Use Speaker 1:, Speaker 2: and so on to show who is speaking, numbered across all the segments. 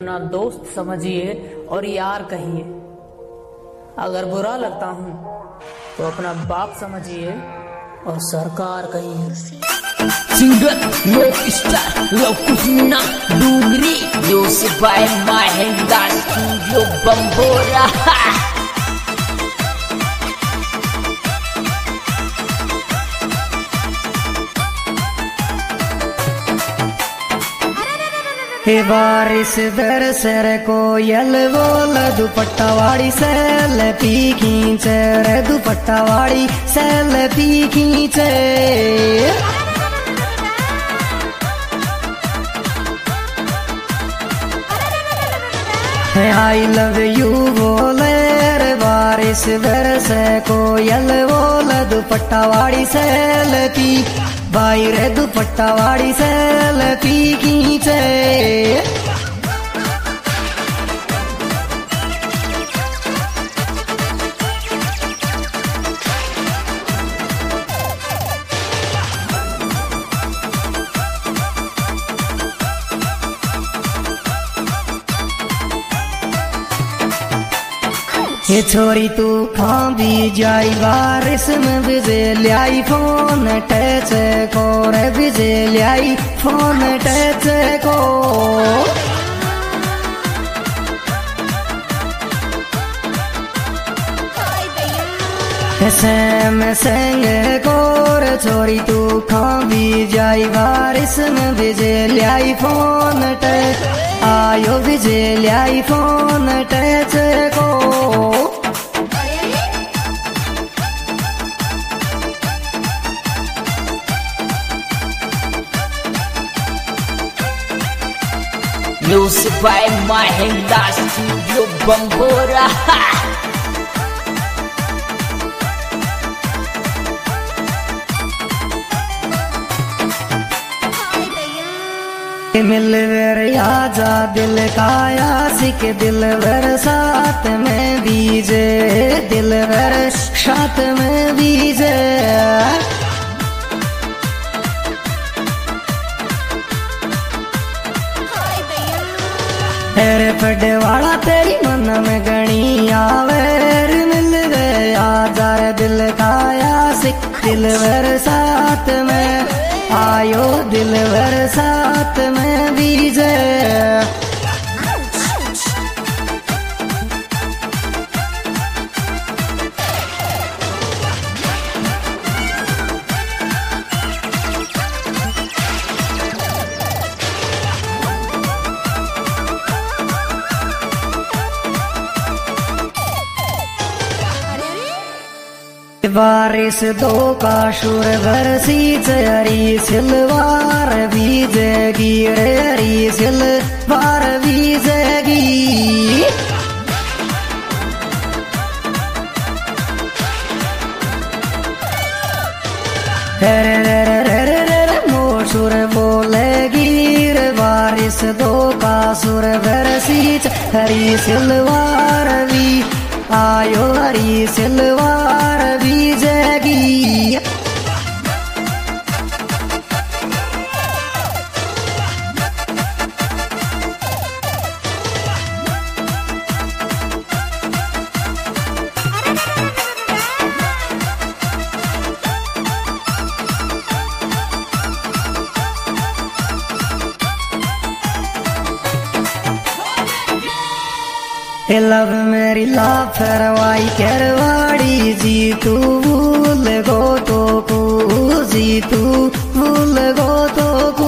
Speaker 1: अपना दोस्त समझिए और यार कहिए। अगर बुरा लगता हूँ तो अपना बाप समझिए और सरकार कहिए।
Speaker 2: Singer rock star Kusna Dungri music by Mahendra studio Bambora.
Speaker 3: हे बारिश बरसर कोयल बोल दुपट्टा वाड़ी सेल्फी खींचे रे दुपट्टा वाड़ी सेल्फी खींचे। आई लव यू बोले रे बारिश बरसे कोयल बोल दुपट्टा वाड़ी सेल्फी भाई रे दुपट्टा वाड़ी सेल्फी खींचे। ये छोरी तू खां भी जाई बारिश में बिजे लाई फोन टच को रे बिजे लाई फोन टच को। सैम संग कोर छोरी तू खां भी जाई बारिश में बिजे लाई फोन टच आयो बिजे लाई फोन टच को।
Speaker 2: Music by Mahendra studio Bambora.
Speaker 3: मिलवर आजा दिल का आशिक दिलवर साथ में बीजे दिलवर साथ में बीजे। हेरे पड़े वाला तेरी मन में गणी आवेर मिल गए आजा दिल का आशिक दिलवर साथ में आयो दिलवर साथ में बीजे। बारिश दो का शुर बरसी हरी सिलवार बीजेगी रे हरी सिलवार बीजेगी। रे रे रे रे रे मोर बोलेगी रे बारिश दो का सुर बरसी हरी सिलवार भी आयो हरी सिलवार बीजेगी। लव मेरी लाफरवाई करवाड़ी जी तू भूल गो तो को जी तू भूल गो तो को।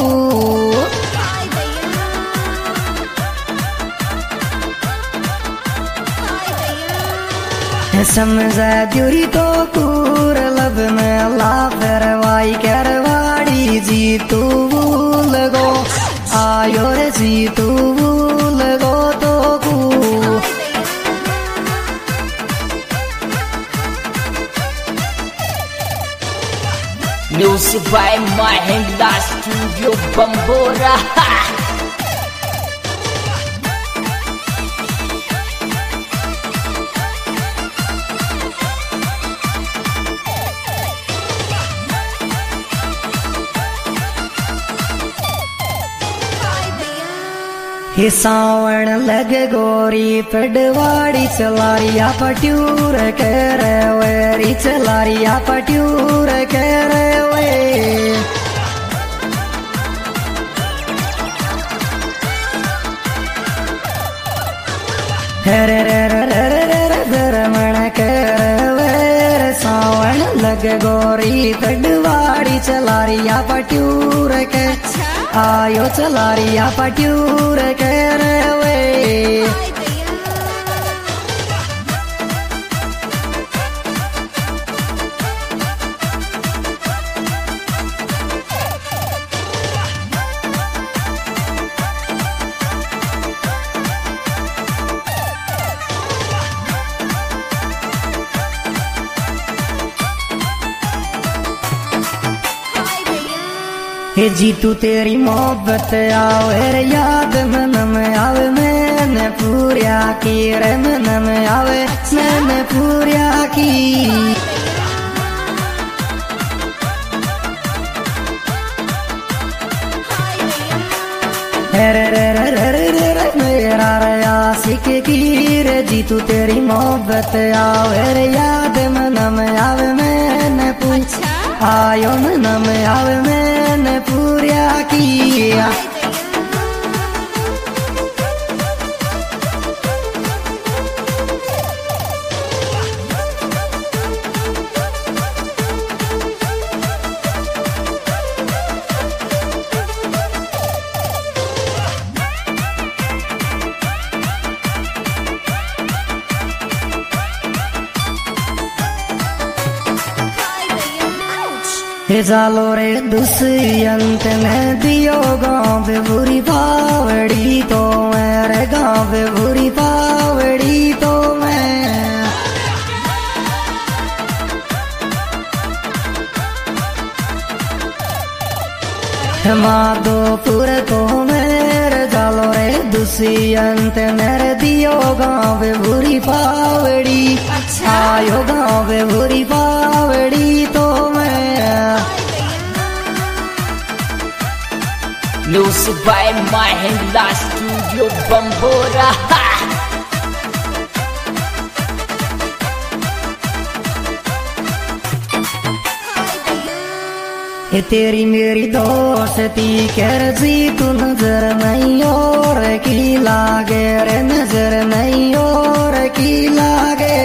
Speaker 3: समझा दूरी तो कूर लब में लाफरवाई करवाड़ी जी तू भूल गो आयो रे जी तू भूल गो तो को।
Speaker 2: Music by Mahendra studio Bambora.
Speaker 3: हे सावण लग गोरी पडवाड़ी चलारिया पट्यूर कर वेरी चलारिया पट्यूर कर वे हरे रे रे रे रे रमण कर वेर सावण लग गोरी पडवाड़ी चलारिया पट्यूर के आयो चलारिया पट्यूर कर वे हे जीतू तेरी मोहब्बत आवे रे याद मन में आवे मैंने पूरिया की रे मन में आवे मैंने पूरिया की रे रे रे रे रे रे मेरा रे आशिक की रे जीतू तेरी मोहब्बत आवे रे याद मन में आवे मैंने पूछा आयो मन में आवे मैंने पूरिया किया हे जालो रे दुष्यंत ने दियो गाँव बुरी पावड़ी तो मेरे गाँव बुरी पावड़ी तो मैं माधोपुर तो मेरे जालो रे दुष्यंत मेरे दियो गाँव बुरी पावड़ी आयो गाँव बुरी पावड़ी तो मैं
Speaker 2: Music by Mahindra Studio Bambora.
Speaker 3: ये तेरी मेरी दोस्ती कर जी तू नजर नहीं और की लागे रे नजर नहीं और की लागे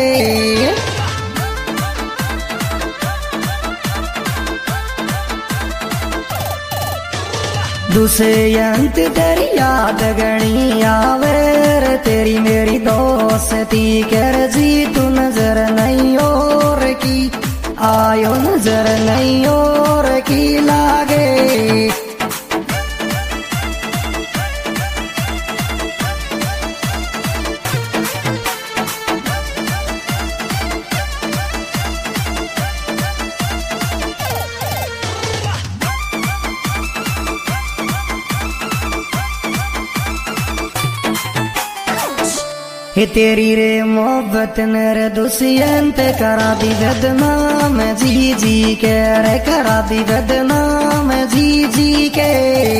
Speaker 3: दुष्यंत तेरी याद गणी आवेर तेरी मेरी दोस्ती कर जी तू नजर नहीं और की आयो नजर नहीं और की लागे हे तेरी रे मोहब्बत नर दुष्यंत करा दी बदनाम जी जी के रे करा दी बदनाम जी जी के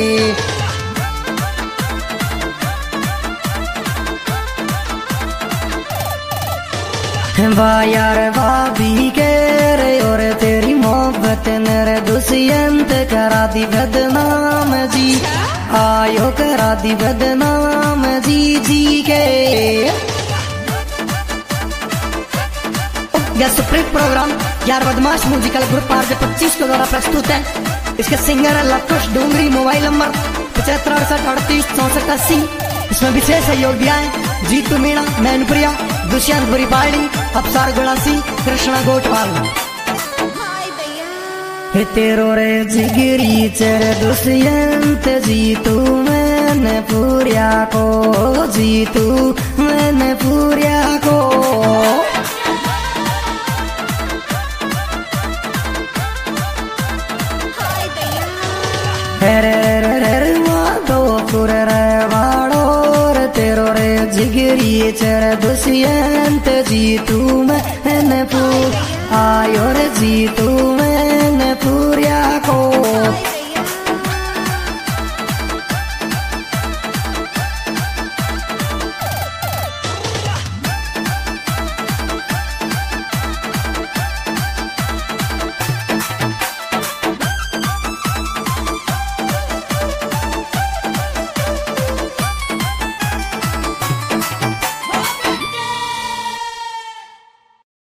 Speaker 3: वाह यार भाभी के रे और तेरी मोहब्बत नर दुष्यंत करा दी बदनाम जी आयो करा दी बदनाम जी जी के यह सुप्रीम प्रोग्राम यार बदमाश म्यूजिकल ग्रुप आरजे 25 के द्वारा प्रस्तुत है। इसके सिंगर है लवकुश डूंगरी। Mobile number 7568386480। इसमें विशेष सहयोग दिया है जीतू मीणा, मैनपुरिया, दुष्यंत बुरीपाड़ी, अफसार गुड़ासी, कृष्णा गोटवाल। हे तेरो रे जिगरी चर दुष्यंत जीतू मैंने पूरिया को जीतू मैंने पूरिया को रे रे रे माधोपुर रे वाड़ो रे तेरो रे जिगरी चर दुष्यंत जीतू मैंने आयो रे जीतू मैंने पूरिया को।